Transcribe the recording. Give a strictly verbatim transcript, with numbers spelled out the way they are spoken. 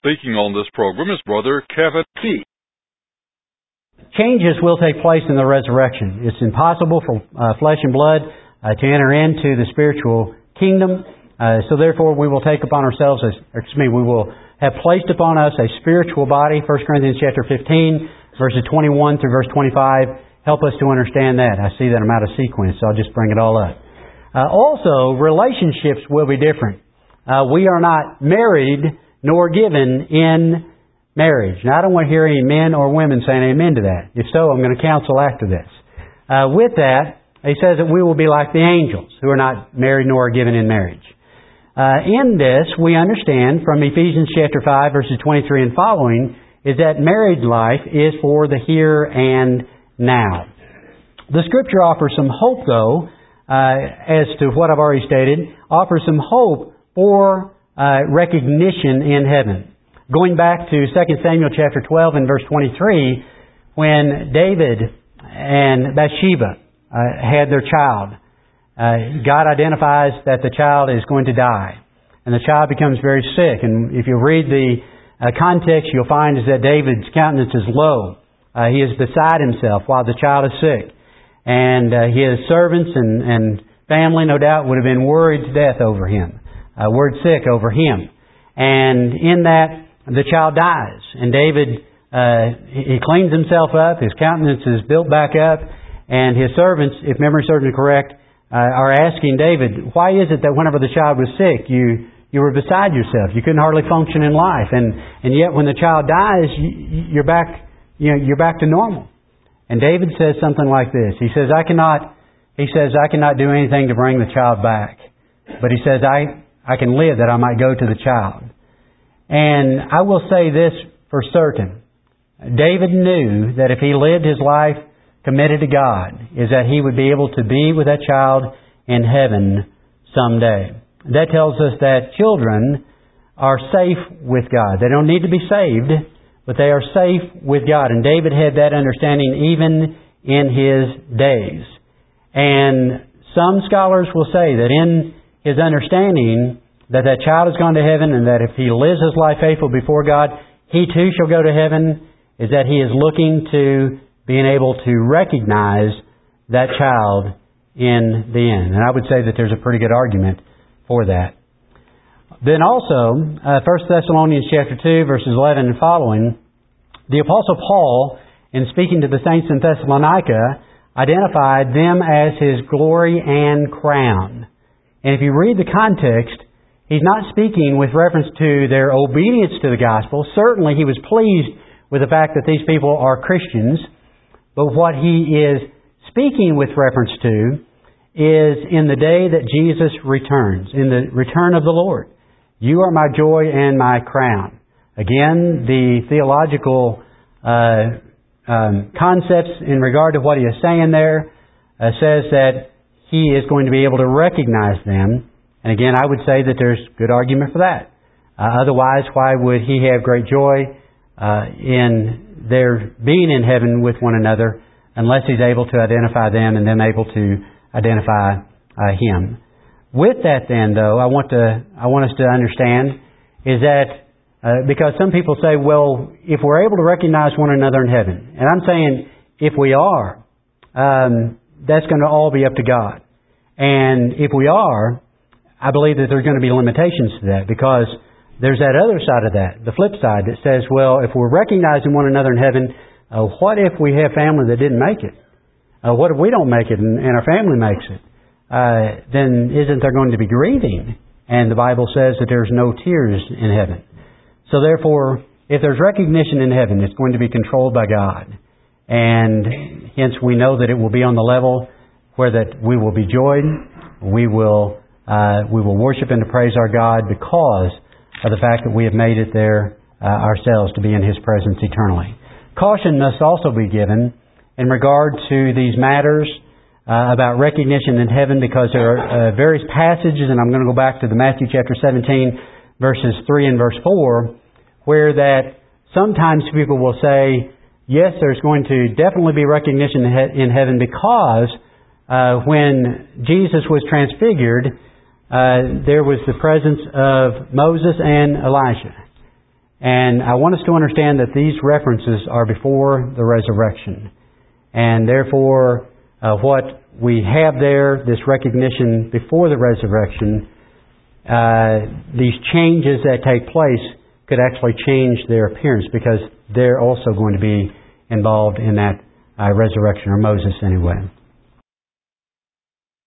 speaking on this program is Brother Kevin P. Changes will take place in the resurrection. It's impossible for uh, flesh and blood uh, to enter into the spiritual kingdom. Uh, so therefore we will take upon ourselves, as, or excuse me, we will have placed upon us a spiritual body. First Corinthians chapter fifteen, verses twenty-one through verse twenty-five. Help us to understand that. I see that I'm out of sequence, so I'll just bring it all up. Uh, also, relationships will be different. Uh, we are not married nor given in marriage. Now, I don't want to hear any men or women saying amen to that. If so, I'm going to counsel after this. Uh, with that, he says that we will be like the angels who are not married nor given in marriage. Uh, in this, we understand from Ephesians chapter five, verses twenty-three and following, is that married life is for the here and now. The Scripture offers some hope, though, uh, as to what I've already stated, offers some hope for uh, recognition in heaven. Going back to Second Samuel chapter twelve and verse twenty-three, when David and Bathsheba uh, had their child, Uh, God identifies that the child is going to die. And the child becomes very sick. And if you read the uh, context, you'll find is that David's countenance is low. Uh, he is beside himself while the child is sick. And uh, his servants and, and family, no doubt, would have been worried to death over him. Uh, worried sick over him. And in that, the child dies. And David, uh, he cleans himself up. His countenance is built back up. And his servants, if memory serves me correct, Uh, are asking David, why is it that whenever the child was sick, you you were beside yourself? You couldn't hardly function in life, and and yet when the child dies, you, you're back you know you're back to normal. And David says something like this. He says, I cannot. He says, I cannot do anything to bring the child back, but he says, I I can live that I might go to the child. And I will say this for certain: David knew that if he lived his life committed to God, is that he would be able to be with that child in heaven someday. That tells us that children are safe with God. They don't need to be saved, but they are safe with God. And David had that understanding even in his days. And some scholars will say that in his understanding that that child has gone to heaven and that if he lives his life faithful before God, he too shall go to heaven, is that he is looking to being able to recognize that child in the end. And I would say that there's a pretty good argument for that. Then also, uh, First Thessalonians chapter two, verses eleven and following, the Apostle Paul, in speaking to the saints in Thessalonica, identified them as his glory and crown. And if you read the context, he's not speaking with reference to their obedience to the gospel. Certainly he was pleased with the fact that these people are Christians. But what he is speaking with reference to is in the day that Jesus returns, in the return of the Lord. You are my joy and my crown. Again, the theological uh, um, concepts in regard to what he is saying there uh, says that he is going to be able to recognize them. And again, I would say that there's good argument for that. Uh, otherwise, why would he have great joy uh, in their being in heaven with one another, unless he's able to identify them and them able to identify uh, him. With that then, though, I want to I want us to understand is that uh, because some people say, well, if we're able to recognize one another in heaven, and I'm saying if we are, um, that's going to all be up to God. And if we are, I believe that there's going to be limitations to that, because there's that other side of that, the flip side, that says, well, if we're recognizing one another in heaven, uh, what if we have family that didn't make it? Uh, what if we don't make it and, and our family makes it? Uh, then isn't there going to be grieving? And the Bible says that there's no tears in heaven. So therefore, if there's recognition in heaven, it's going to be controlled by God. And hence we know that it will be on the level where that we will be joyed, we will, uh, we will worship and to praise our God because of the fact that we have made it there uh, ourselves to be in His presence eternally. Caution must also be given in regard to these matters uh, about recognition in heaven, because there are uh, various passages, and I'm going to go back to the Matthew chapter seventeen, verses three and verse four, where that sometimes people will say, yes, there's going to definitely be recognition in heaven because uh, when Jesus was transfigured, Uh, there was the presence of Moses and Elijah. And I want us to understand that these references are before the resurrection. And therefore, uh, what we have there, this recognition before the resurrection, uh, these changes that take place could actually change their appearance because they're also going to be involved in that uh, resurrection, or Moses anyway.